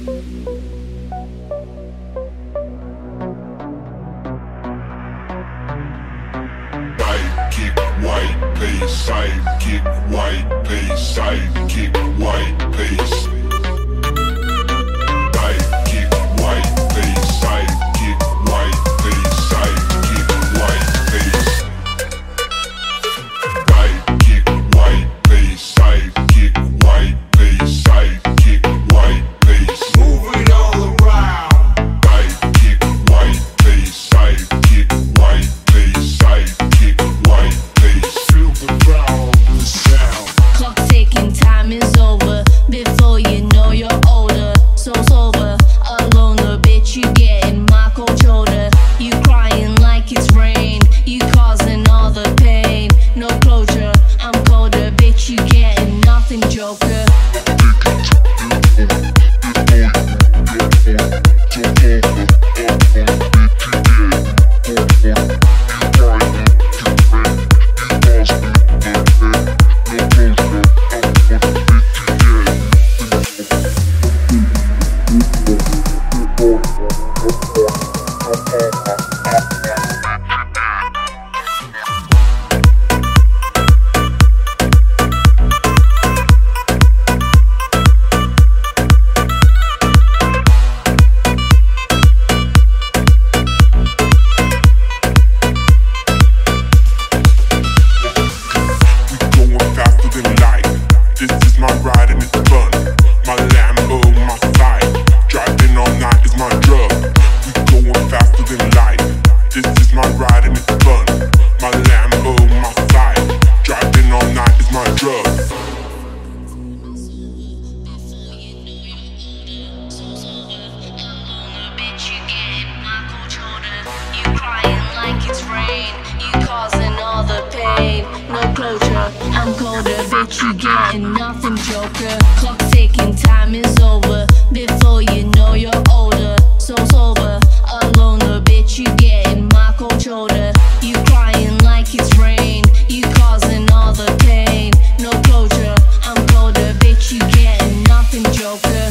Sidekick, white pace, sidekick, white pace, sidekick, white pace. Sidekick, white pace, sidekick, white pace, sidekick, white pace. Sidekick, white pace, sidekick, white pace, sidekick, white pace. Move it all around. Sidekick, white pace, sidekick, white pace, sidekick, white pace. Feel the ground, the sound. Clock ticking, time is over. Before you know you're older. Soul's over, alone the bitch you getting my cold shoulder. You crying like it's rain. You causing all the pain. No closure, I'm colder, bitch you getting nothing, joker. I'm colder, bitch, you getting nothing, joker. Clock ticking, time is over. Before you know you're older. Soul's over, alone, the bitch, you getting my cold shoulder. You crying like it's rain. You causing all the pain. No closure, I'm colder, bitch, you getting nothing, joker.